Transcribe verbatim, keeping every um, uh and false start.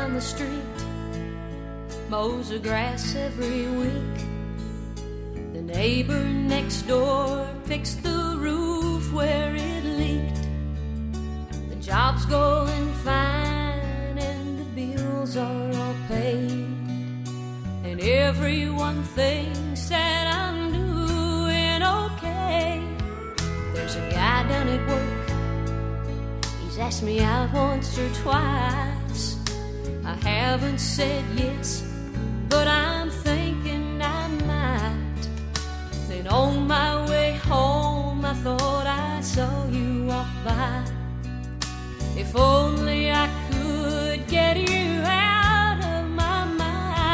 down the street, mows the grass every week. The neighbor next door fixed the roof where it leaked. The job's going fine and the bills are all paid, and everyone thinks that I'm doing okay. There's a guy down at work, he's asked me out once or twice. I haven't said yes,